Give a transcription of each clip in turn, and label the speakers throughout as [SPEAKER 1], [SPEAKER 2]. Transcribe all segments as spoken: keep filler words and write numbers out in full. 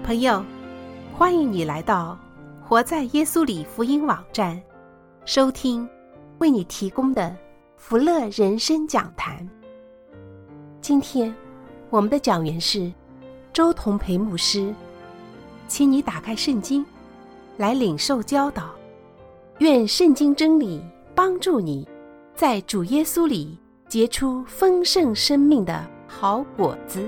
[SPEAKER 1] 朋友，欢迎你来到活在耶稣里福音网站，收听为你提供的福乐人生讲坛。今天我们的讲员是周同培牧师，请你打开圣经来领受教导，愿圣经真理帮助你在主耶稣里结出丰盛生命的好果子。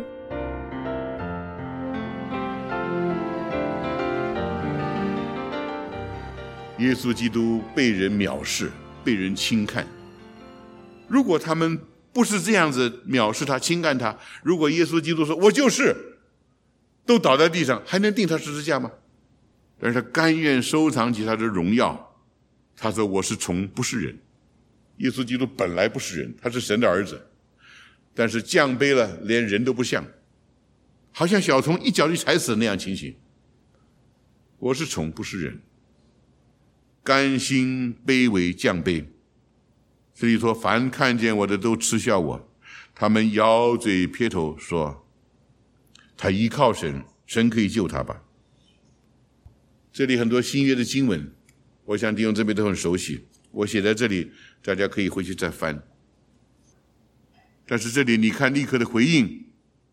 [SPEAKER 2] 耶稣基督被人藐视，被人轻看。如果他们不是这样子藐视他、轻看他，如果耶稣基督说我就是，都倒在地上，还能钉他十字架吗？但是他甘愿收藏起他的荣耀。他说我是虫，不是人。耶稣基督本来不是人，他是神的儿子，但是降卑了，连人都不像，好像小虫一脚就踩死那样情形。我是虫，不是人，甘心卑微降卑。这里说凡看见我的都嗤笑我，他们摇嘴撇头说他依靠神，神可以救他吧。这里很多新约的经文，我想弟兄姊妹都很熟悉，我写在这里，大家可以回去再翻。但是这里你看立刻的回应，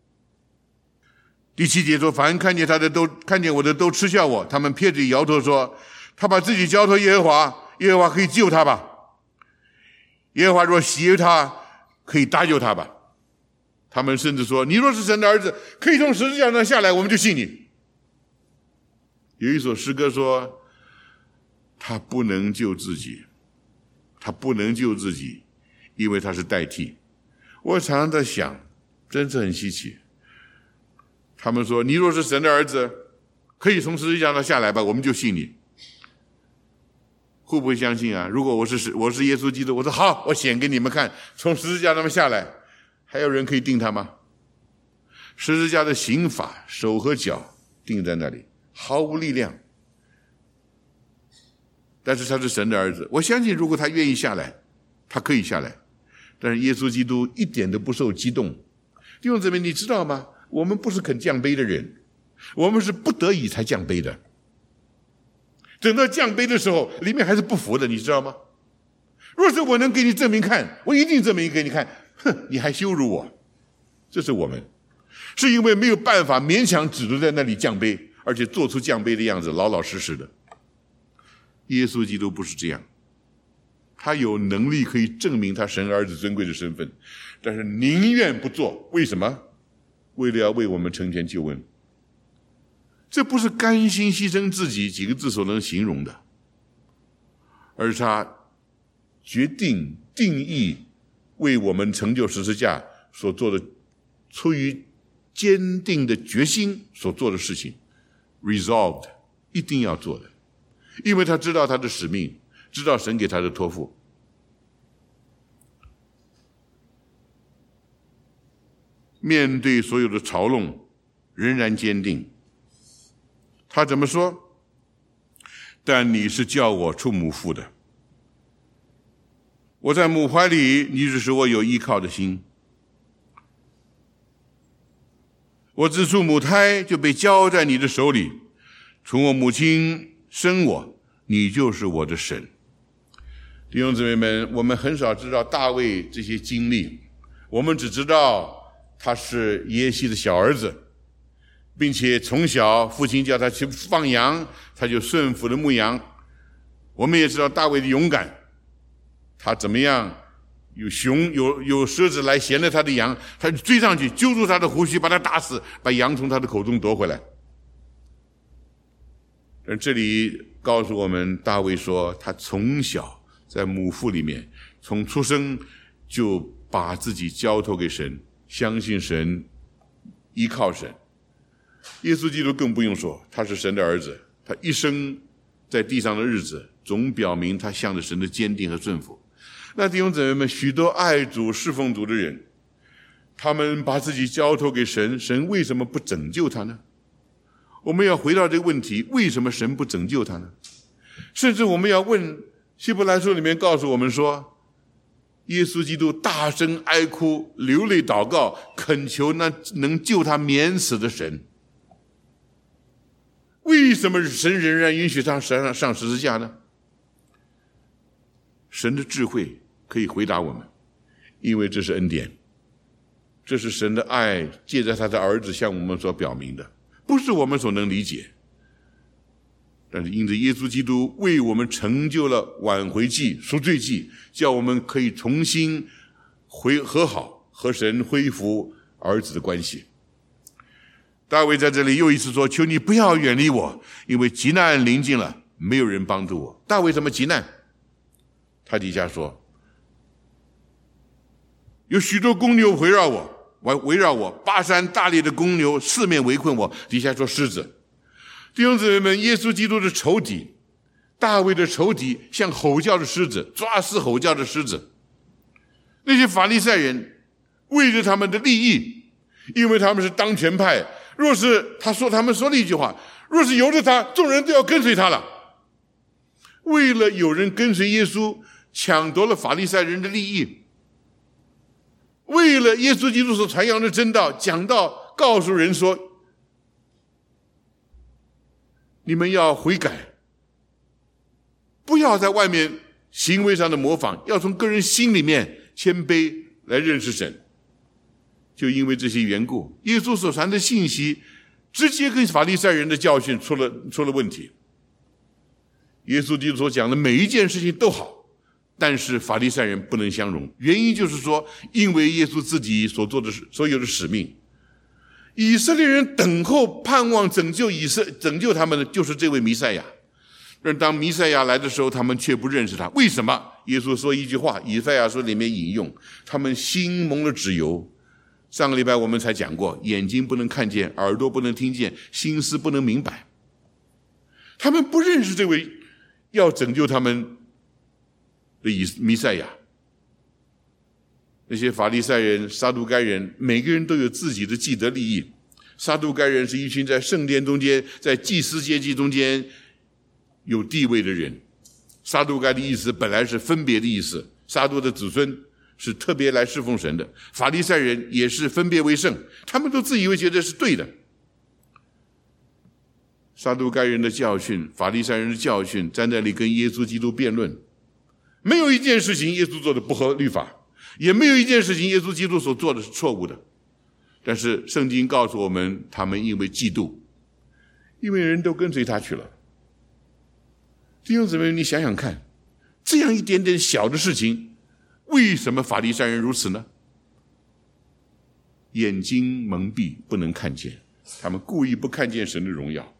[SPEAKER 2] 第七节说凡看见他的都看见我的都嗤笑我，他们撇嘴摇头说他把自己交托耶和华，耶和华可以救他吧。耶和华若喜悦他，可以搭救他吧。他们甚至说你若是神的儿子，可以从十字架上下来，我们就信你。有一首诗歌说他不能救自己，他不能救自己，因为他是代替。我常常在想，真是很稀奇。他们说你若是神的儿子，可以从十字架上下来吧，我们就信你。会不会相信啊？如果我是我是耶稣基督，我说好，我显给你们看，从十字架上面下来，还有人可以钉他吗？十字架的刑罚，手和脚钉在那里，毫无力量。但是他是神的儿子，我相信如果他愿意下来，他可以下来。但是耶稣基督一点都不受激动。弟兄姊妹，你知道吗？我们不是肯降卑的人，我们是不得已才降卑的。等到降卑的时候，里面还是不服的，你知道吗？若是我能给你证明看，我一定证明给你看。哼，你还羞辱我。这是我们，是因为没有办法勉强只能在那里降卑，而且做出降卑的样子，老老实实的。耶稣基督不是这样，他有能力可以证明他神儿子尊贵的身份，但是宁愿不做。为什么？为了要为我们成全救恩。这不是甘心牺牲自己几个字所能形容的，而是他决定定义为我们成就十字架所做的，出于坚定的决心所做的事情， resolved 一定要做的，因为他知道他的使命，知道神给他的托付。面对所有的嘲弄仍然坚定。他怎么说？但你是叫我出母腹的，我在母怀里，你只使我有依靠的心。我自出母胎就被交在你的手里，从我母亲生我，你就是我的神。弟兄姊妹们，我们很少知道大卫这些经历，我们只知道他是耶西的小儿子，并且从小父亲叫他去放羊，他就顺服的牧羊。我们也知道大卫的勇敢，他怎么样，有熊有有狮子来衔着他的羊，他就追上去揪住他的胡须，把他打死，把羊从他的口中夺回来。而这里告诉我们，大卫说他从小在母腹里面，从出生就把自己交托给神，相信神，依靠神。耶稣基督更不用说，他是神的儿子，他一生在地上的日子总表明他向着神的坚定和顺服。那弟兄姊妹们，许多爱主侍奉主的人，他们把自己交托给神，神为什么不拯救他呢？我们要回到这个问题，为什么神不拯救他呢？甚至我们要问，希伯来书里面告诉我们说，耶稣基督大声哀哭，流泪祷告，恳求那能救他免死的神。 为什么神仍然允许他上上十字架呢？神的智慧可以回答我们，因为这是恩典，这是神的爱借着他的儿子向我们所表明的，不是我们所能理解。但是因着耶稣基督为我们成就了挽回祭、赎罪祭，叫我们可以重新回和好，和神恢复儿子的关系。大卫在这里又一次说，求你不要远离我，因为急难临近了，没有人帮助我。大卫怎么急难？他底下说，有许多公牛围绕我，围绕我，巴山大力的公牛四面围困我。底下说狮子。弟兄姊妹们，耶稣基督的仇敌，大卫的仇敌，像吼叫的狮子，抓撕吼叫的狮子。那些法利赛人为着他们的利益，因为他们是当权派，若是他说他们说了一句话，若是由着他，众人都要跟随他了。为了有人跟随耶稣，抢夺了法利赛人的利益。为了耶稣基督所传扬的真道，讲道告诉人说，你们要悔改，不要在外面行为上的模仿，要从个人心里面谦卑来认识神。就因为这些缘故，耶稣所传的信息直接跟法利赛人的教训出了出了问题。耶稣基督所讲的每一件事情都好，但是法利赛人不能相容，原因就是说，因为耶稣自己所做的所有的使命，以色列人等候盼望拯救以色拯救他们的就是这位弥赛亚。但当弥赛亚来的时候，他们却不认识他。为什么？耶稣说一句话，以赛亚书里面引用，他们心蒙了脂油。上个礼拜我们才讲过，眼睛不能看见，耳朵不能听见，心思不能明白。他们不认识这位要拯救他们的弥赛亚。那些法利赛人、撒都该人，每个人都有自己的既得利益。撒都该人是一群在圣殿中间，在祭司阶级中间有地位的人。撒都该的意思本来是分别的意思，撒都的子孙是特别来侍奉神的，法利赛人也是分别为圣，他们都自以为觉得是对的。撒都该人的教训，法利赛人的教训，在那里跟耶稣基督辩论，没有一件事情耶稣做的不合律法，也没有一件事情耶稣基督所做的是错误的。但是圣经告诉我们，他们因为嫉妒，因为人都跟随他去了。弟兄姊妹，你想想看，这样一点点小的事情，为什么法利赛人如此呢？眼睛蒙蔽，不能看见，他们故意不看见神的荣耀。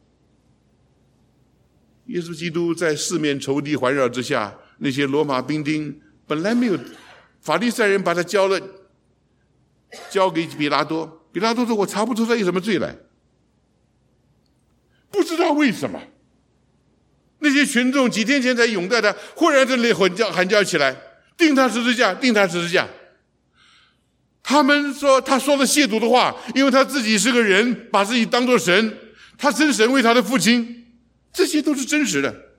[SPEAKER 2] 耶稣基督在四面仇敌环绕之下，那些罗马兵丁本来没有，法利赛人把他交了，交给比拉多，比拉多说我查不出他有什么罪来。不知道为什么，那些群众几天前才拥戴他，忽然这里喊叫喊叫起来，钉他十字架，钉他十字架。他们说他说了亵渎的话，因为他自己是个人，把自己当作神，他称神为他的父亲，这些都是真实的。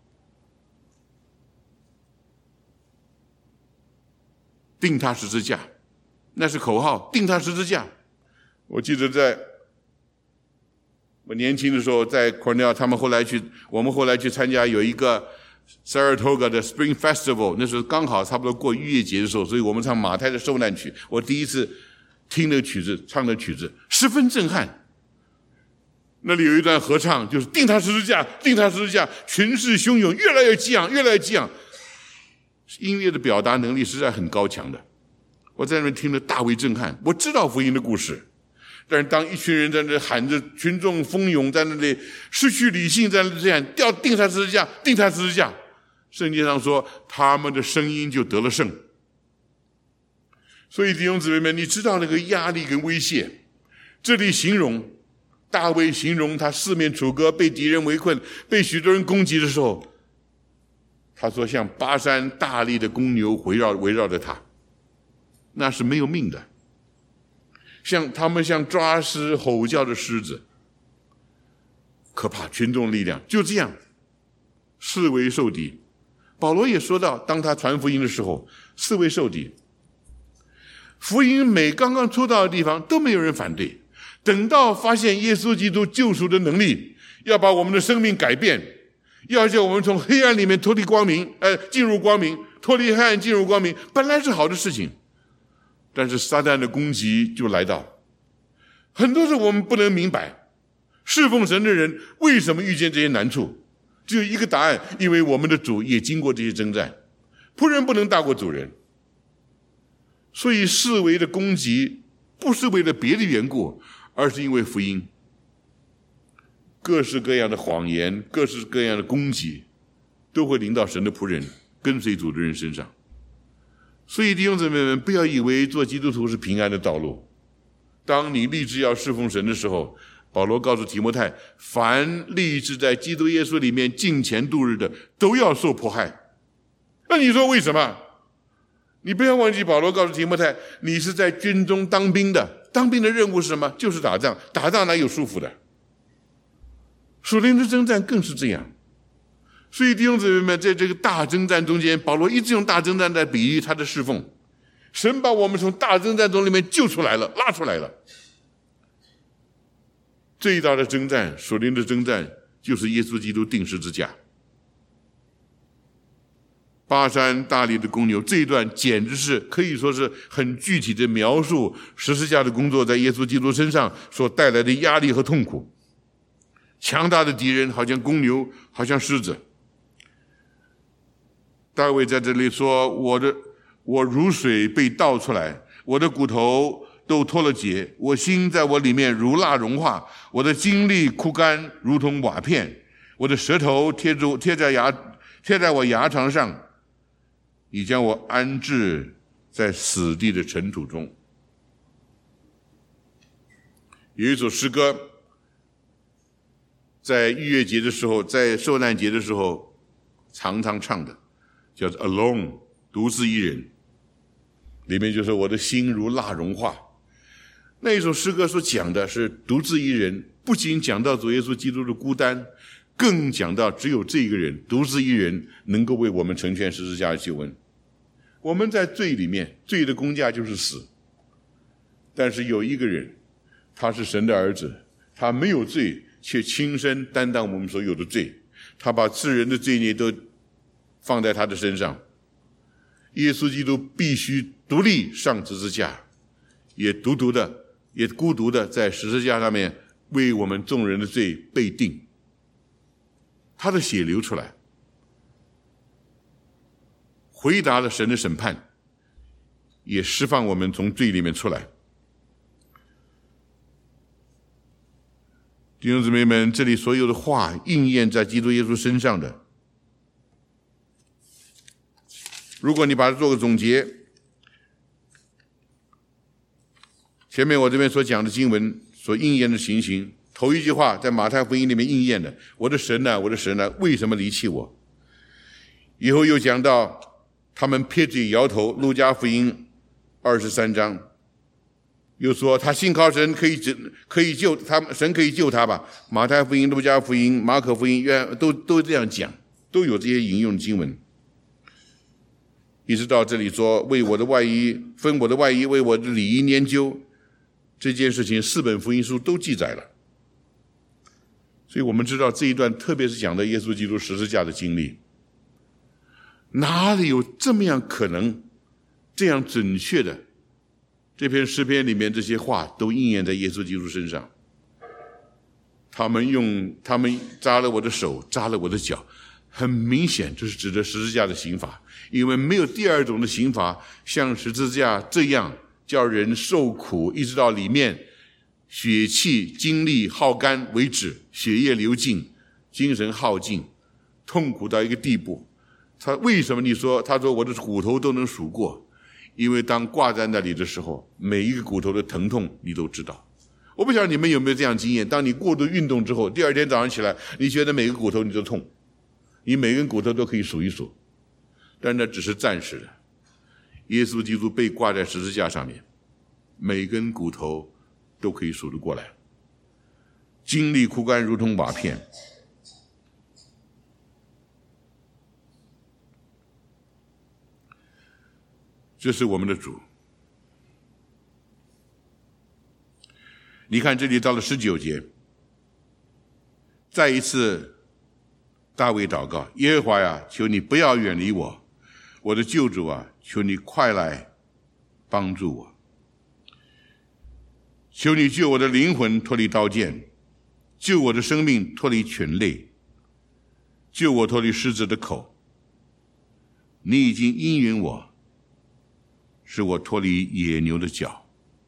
[SPEAKER 2] 钉他十字架，那是口号，钉他十字架。我记得在我年轻的时候，在 Cornell， 他们后来去，我们后来去参加有一个 Saratoga 的 Spring Festival， 那时候刚好差不多过逾越节的时候，所以我们唱马太的受难曲。我第一次听那个曲子，唱的曲子，十分震撼。那里有一段合唱，就是钉他十字架，钉他十字架，群势汹涌，越来越激昂，越来越激昂。音乐的表达能力实在很高强的，我在那边听了大为震撼。我知道福音的故事，但是当一群人在那里喊着，群众蜂拥在那里失去理性，在那里这样掉钉他十字架，钉他十字架，圣经上说他们的声音就得了胜。所以弟兄姊妹们，你知道那个压力跟威胁，这里形容大卫形容他四面楚歌，被敌人围困，被许多人攻击的时候，他说像巴山大力的公牛围绕围绕着他，那是没有命的，像他们像抓狮吼叫的狮子，可怕，群众力量就这样四围受敌。保罗也说到，当他传福音的时候，四围受敌，福音每刚刚出到的地方都没有人反对，等到发现耶稣基督救赎的能力， 要把我们的生命改变，要叫我们从黑暗里面脱离光明，呃，进入光明，脱离黑暗进入光明，本来是好的事情，但是撒旦的攻击就来到。很多时候我们不能明白，侍奉神的人为什么遇见这些难处，只有一个答案，因为我们的主也经过这些征战。仆人不能大过主人，所以四围的攻击不是为了别的缘故，而是因为福音。各式各样的谎言，各式各样的攻击，都会临到神的仆人、跟随主的人身上。所以弟兄姊妹们，不要以为做基督徒是平安的道路。当你立志要侍奉神的时候，保罗告诉提摩太，凡立志在基督耶稣里面敬虔度日的，都要受迫害。那你说为什么？你不要忘记保罗告诉提摩太，你是在军中当兵的，当兵的任务是什么？就是打仗，打仗哪有舒服的？属灵的征战更是这样。所以弟兄姊妹们，在这个大征战中间，保罗一直用大征战来比喻他的侍奉。神把我们从大征战中里面救出来了，拉出来了。最大的征战，属灵的征战，就是耶稣基督钉十字架。巴山大力的公牛这一段简直是可以说是很具体的描述十字架的工作在耶稣基督身上所带来的压力和痛苦。强大的敌人好像公牛，好像狮子。大卫在这里说，我的我如水被倒出来，我的骨头都脱了节，我心在我里面如蜡融化，我的精力枯干如同瓦片，我的舌头贴住贴在牙贴在我牙床上，你将我安置在死地的尘土中。有一首诗歌，在逾越节的时候，在受难节的时候常常唱的，叫做 Alone， 独自一人，里面就说我的心如蜡融化。那一首诗歌所讲的是独自一人，不仅讲到主耶稣基督的孤单，更讲到只有这一个人，独自一人能够为我们成全十字架的救恩。我们在罪里面，罪的工价就是死，但是有一个人，他是神的儿子，他没有罪，却亲身担当我们所有的罪，他把世人的罪孽都放在他的身上。耶稣基督必须独立上十字架，也独独的也孤独的在十字架上面为我们众人的罪被定，他的血流出来，回答了神的审判，也释放我们从罪里面出来。弟兄姊妹们，这里所有的话应验在基督耶稣身上的，如果你把它做个总结，前面我这边所讲的经文所应验的情形，头一句话在马太福音里面应验的，我的神啊，我的神啊，为什么离弃我？以后又讲到他们撇嘴摇头，路加福音二十三章又说他信靠神可以可以救他，神可以救他吧。马太福音、路加福音、马可福音约都都这样讲，都有这些引用经文。一直到这里说为我的外衣分我的外衣，为我的里衣研究，这件事情四本福音书都记载了。所以我们知道这一段特别是讲的耶稣基督十字架的经历，哪里有这么样可能这样准确的，这篇诗篇里面这些话都应验在耶稣基督身上。他们用他们扎了我的手，扎了我的脚，很明显这是指的十字架的刑罚，因为没有第二种的刑罚像十字架这样叫人受苦，一直到里面血气精力耗干为止，血液流尽，精神耗尽，痛苦到一个地步。他为什么你说他说我的骨头都能数过？因为当挂在那里的时候，每一个骨头的疼痛你都知道。我不晓得你们有没有这样经验，当你过度运动之后，第二天早上起来，你觉得每个骨头你都痛，你每根骨头都可以数一数，但那只是暂时的。耶稣基督被挂在十字架上面，每根骨头都可以数得过来，精力枯干如同瓦片。这是我们的主。你看这里到了十九节， 再一次大卫祷告，耶和华呀，求你不要远离我，我的救主啊，求你快来帮助我。求你救我的灵魂脱离刀剑，救我的生命脱离犬类，救我脱离狮子的口。你已经应允我，使我脱离野牛的脚。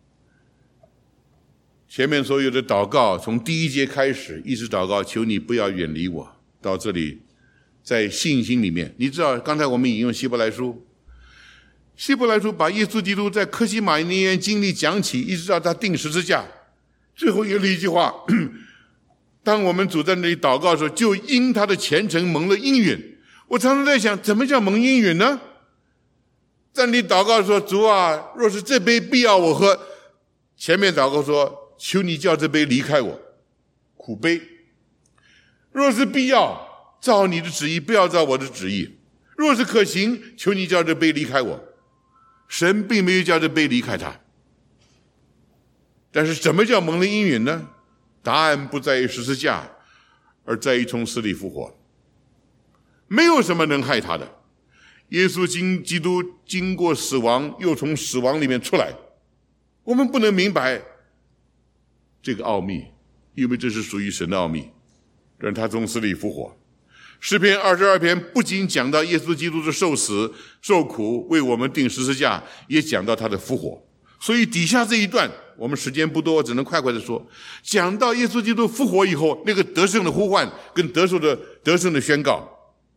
[SPEAKER 2] 前面所有的祷告，从第一节开始一直祷告，求你不要远离我，到这里在信心里面，你知道刚才我们引用希伯来书，希伯来书把耶稣基督在客西马尼园经历讲起，一直到他钉十字架，最后有了一句话，当我们主在那里祷告的时候，就因他的虔诚蒙了应允。我常常在想，怎么叫蒙应允呢？在你祷告说，主啊，若是这杯必要我喝，前面祷告说，求你叫这杯离开我，苦杯。若是必要，照你的旨意，不要照我的旨意。若是可行，求你叫这杯离开我。神并没有叫这杯离开他。但是什么叫蒙了应允呢？答案不在于十字架，而在于从死里复活。没有什么能害他的。耶稣经基督经过死亡，又从死亡里面出来。我们不能明白这个奥秘，因为这是属于神的奥秘。让他从死里复活。诗篇二十二篇不仅讲到耶稣基督的受死受苦，为我们钉十字架，也讲到他的复活。所以底下这一段我们时间不多，只能快快的说，讲到耶稣基督复活以后，那个得胜的呼唤跟得胜的得胜的宣告。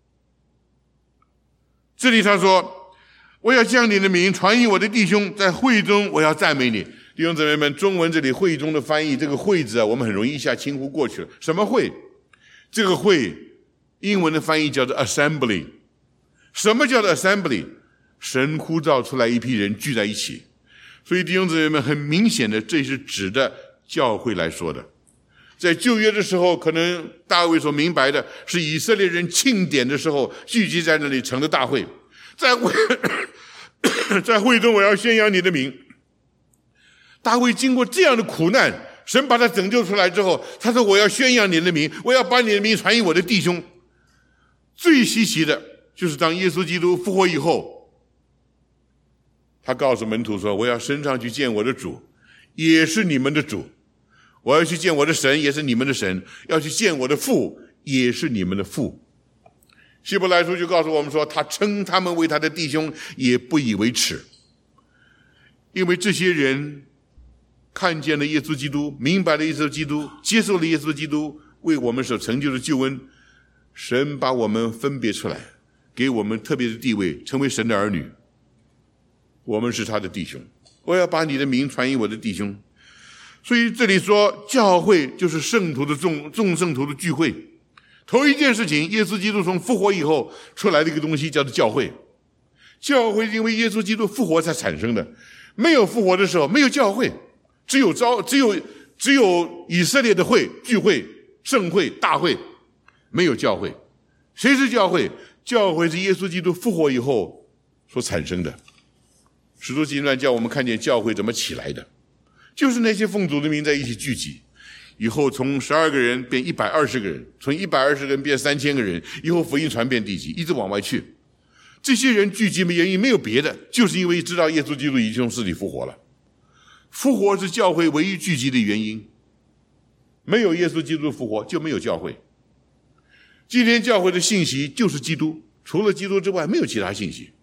[SPEAKER 2] 这里他说，我要将你的名传于我的弟兄，在会中我要赞美你。弟兄姊妹们，中文这里会中的翻译，这个会字啊，我们很容易一下轻忽过去了。什么会？这个会英文的翻译叫做 assembly。 什么叫做 assembly？ 神呼召出来一批人聚在一起。所以弟兄姊妹们，很明显的，这是指的教会来说的。在旧约的时候，可能大卫所明白的是以色列人庆典的时候聚集在那里成了大会。在会在会中我要宣扬你的名。大卫经过这样的苦难，神把他拯救出来之后，他说我要宣扬你的名，我要把你的名传于我的弟兄。最稀奇的就是当耶稣基督复活以后，他告诉门徒说，我要升上去见我的主，也是你们的主。我要去见我的神，也是你们的神。要去见我的父，也是你们的父。希伯来书就告诉我们说，他称他们为他的弟兄，也不以为耻。因为这些人看见了耶稣基督，明白了耶稣基督，接受了耶稣基督为我们所成就的救恩，神把我们分别出来，给我们特别的地位，成为神的儿女。我们是他的弟兄，我要把你的名传于我的弟兄。所以这里说，教会就是圣徒的众众圣徒的聚会。头一件事情，耶稣基督从复活以后出来的一个东西叫做教会。教会因为耶稣基督复活才产生的，没有复活的时候没有教会，只有招只有只有以色列的会聚会盛会大会，没有教会。谁是教会？教会是耶稣基督复活以后所产生的。使徒行传叫我们看见教会怎么起来的，就是那些奉主的名在一起聚集，以后从十二个人变一百二十个人，从一百二十个人变三千个人，以后福音传遍地极，一直往外去。这些人聚集的原因没有别的，就是因为知道耶稣基督已经从死里复活了。复活是教会唯一聚集的原因，没有耶稣基督复活就没有教会。今天教会的信息就是基督，除了基督之外没有其他信息。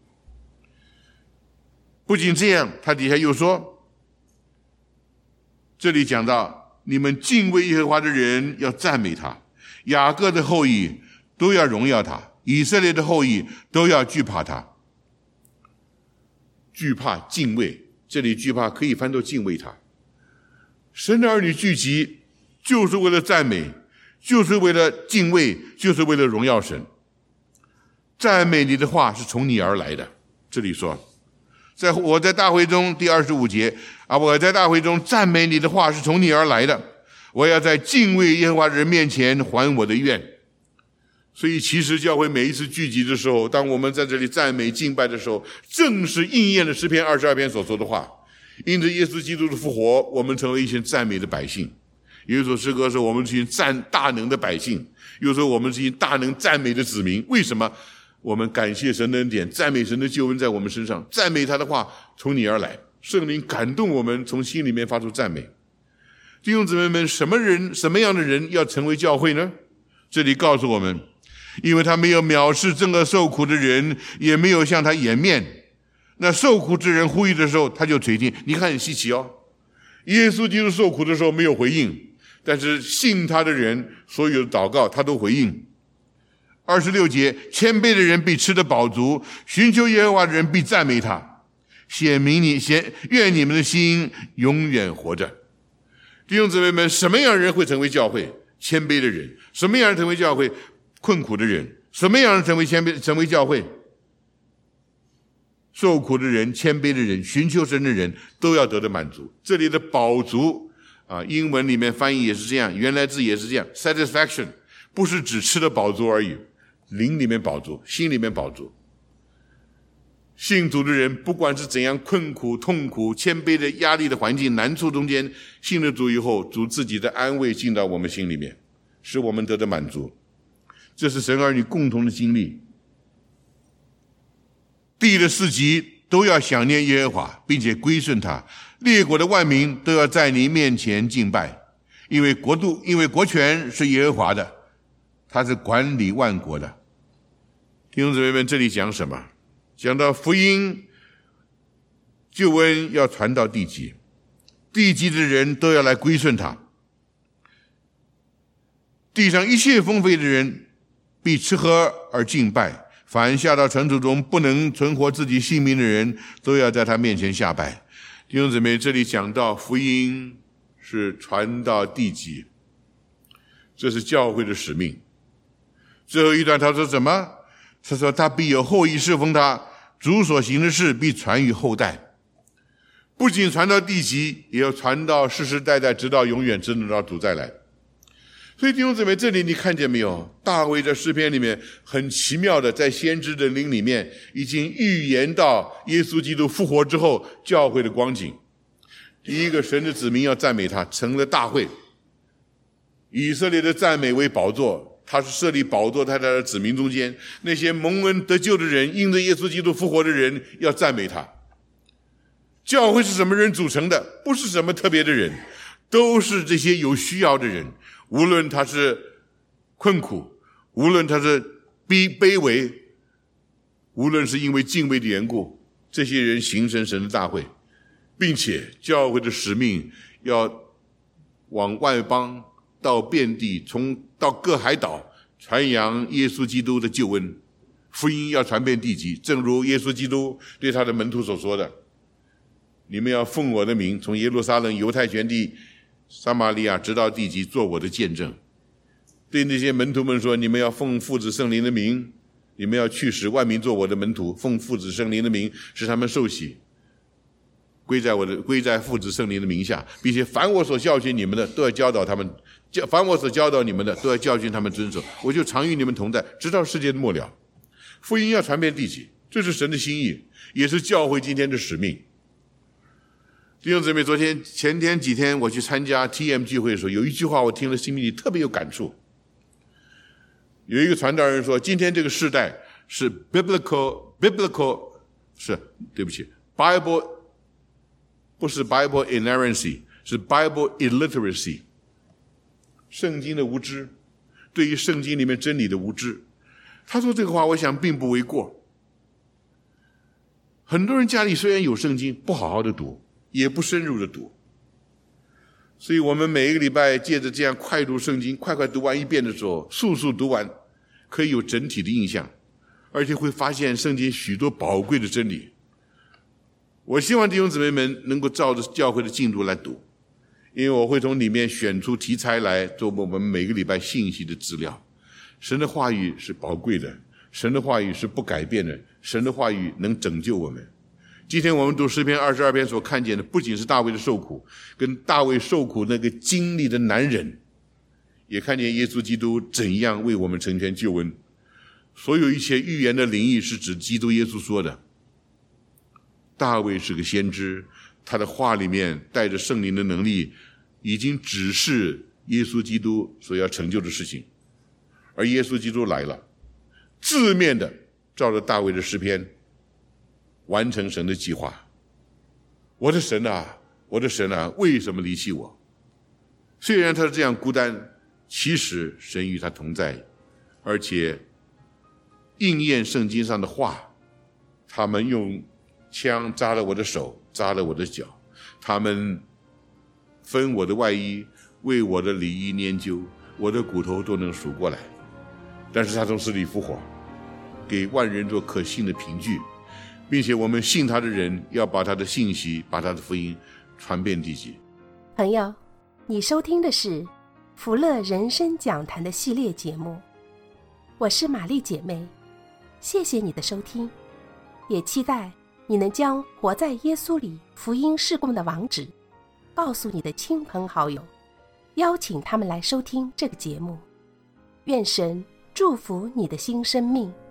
[SPEAKER 2] 不仅这样，他底下又说，这里讲到你们敬畏耶和华的人要赞美他，雅各的后裔都要荣耀他，以色列的后裔都要惧怕他。惧怕敬畏，这里惧怕可以翻作敬畏他。神的儿女聚集就是为了赞美，就是为了敬畏，就是为了荣耀神。赞美你的话是从你而来的。这里说，在我在大会中第二十五节啊，我在大会中赞美你的话是从你而来的，我要在敬畏耶和华人面前还我的愿。所以其实教会每一次聚集的时候，当我们在这里赞美敬拜的时候，正是应验了诗篇二十二篇所说的话。因着耶稣基督的复活，我们成为一群赞美的百姓。 有一首诗歌说我们是一群赞大能的百姓，又说我们是一群大能赞美的子民。为什么？我们感谢神的恩典，赞美神的救恩在我们身上，赞美他的话从你而来，圣灵感动我们，从心里面发出赞美。弟兄姊妹们，什么人什么样的人要成为教会呢？这里告诉我们，因为他没有藐视正恶受苦的人，也没有向他掩面。那受苦之人呼吁的时候，他就垂听。你看很稀奇哦，耶稣基督受苦的时候没有回应，但是信他的人所有的祷告他都回应。二十六节，谦卑的人必吃得饱足，寻求耶和华的人必赞美他。显明你显愿你们的心永远活着。弟兄姊妹们，什么样的人会成为教会？谦卑的人。什么样的人成为教会？困苦的人。什么样的人成为谦卑成为教会？受苦的人、谦卑的人、寻求神的人都要得到满足。这里的饱足啊，英文里面翻译也是这样，原来字也是这样 ，satisfaction 不是只吃的饱足而已，灵里面饱足，心里面饱足。信主的人不管是怎样困苦、痛苦、谦卑的压力的环境、难处中间，信了主以后，主自己的安慰进到我们心里面，使我们得到满足。这是神儿女共同的经历。地的四极都要想念耶和华，并且归顺他，列国的万民都要在你面前敬拜，因为国度因为国权是耶和华的，他是管理万国的。弟兄姊妹们，这里讲什么？讲到福音救恩要传到地极，地极的人都要来归顺他，地上一切丰肥的人必吃喝而敬拜，凡下到尘土中不能存活自己性命的人，都要在他面前下拜。弟兄姊妹，这里讲到福音是传到地极，这是教会的使命。最后一段他说什么？他说他必有后裔侍奉他，主所行的事必传于后代。不仅传到地极，也要传到世世代代，直到永远，直到主再来。所以弟兄姊妹，这里你看见没有？大卫在诗篇里面很奇妙的，在先知的灵里面已经预言到耶稣基督复活之后教会的光景。第一个，神的子民要赞美他，成了大会。以色列的赞美为宝座，他是设立宝座在他的子民中间，那些蒙恩得救的人，因着耶稣基督复活的人要赞美他。教会是什么人组成的？不是什么特别的人，都是这些有需要的人，无论他是困苦，无论他是卑卑微，无论是因为敬畏的缘故，这些人形成神的大会，并且教会的使命要往外邦到遍地，从到各海岛传扬耶稣基督的救恩，福音要传遍地极，正如耶稣基督对他的门徒所说的，你们要奉我的名，从耶路撒冷、犹太全地、撒玛利亚直到地极，做我的见证。对那些门徒们说，你们要奉父子圣灵的名，你们要去使万民做我的门徒，奉父子圣灵的名使他们受洗，归在我的归在父子圣灵的名下，并且凡我所教训你们的，都要教导他们；凡我所教导你们的，都要教训他们遵守。我就常与你们同在，直到世界的末了。福音要传遍地极，这是神的心意，也是教会今天的使命。弟兄姊妹，昨天前天几天我去参加 T M 聚会的时候，有一句话我听了心里特别有感触。有一个传道人说，今天这个世代是 biblical biblical 是对不起 Bible 不是 Bible inerrancy， 是 Bible illiteracy， 圣经的无知，对于圣经里面真理的无知。他说这个话我想并不为过。很多人家里虽然有圣经，不好好的读，也不深入的读，所以我们每一个礼拜借着这样快读圣经，快快读完一遍的时候，速速读完，可以有整体的印象，而且会发现圣经许多宝贵的真理。我希望弟兄姊妹们能够照着教会的进度来读，因为我会从里面选出题材来做我们每个礼拜信息的资料。神的话语是宝贵的，神的话语是不改变的，神的话语能拯救我们。今天我们读诗篇二十二篇所看见的，不仅是大卫的受苦，跟大卫受苦那个经历的难忍，也看见耶稣基督怎样为我们成全救恩。所有一切预言的灵意是指基督耶稣说的。大卫是个先知，他的话里面带着圣灵的能力，已经指示耶稣基督所要成就的事情。而耶稣基督来了，字面的照着大卫的诗篇完成神的计划。我的神啊，我的神啊，为什么离弃我？虽然他是这样孤单，其实神与他同在，而且应验圣经上的话，他们用枪扎了我的手，扎了我的脚，他们分我的外衣，为我的里衣研究，我的骨头都能数过来。但是他从死里复活，给万人做可信的凭据，并且我们信他的人要把他的信息，把他的福音传遍地极。
[SPEAKER 1] 朋友，你收听的是福乐人生讲坛的系列节目，我是玛丽姐妹，谢谢你的收听，也期待你能将活在耶稣里福音事工的网址告诉你的亲朋好友，邀请他们来收听这个节目。愿神祝福你的新生命。